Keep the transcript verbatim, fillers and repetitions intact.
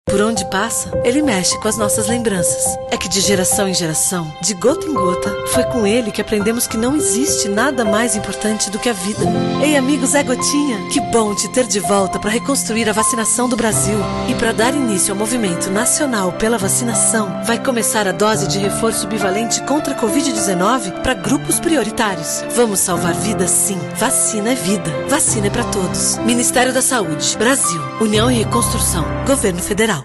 Por onde passa, ele mexe com as nossas lembranças. É que de geração em geração, de gota em gota, foi com ele que aprendemos que não existe nada mais importante do que a vida. Ei, amigos, é Gotinha! Que bom te ter de volta para reconstruir a vacinação do Brasil. E para dar início ao movimento nacional pela vacinação, vai começar a dose de reforço bivalente contra a covid dezenove para grupos prioritários. Vamos salvar vidas, sim. Vacina é vida. Vacina é para todos. Ministério da Saúde, Brasil, União e Reconstrução, Governo Federal.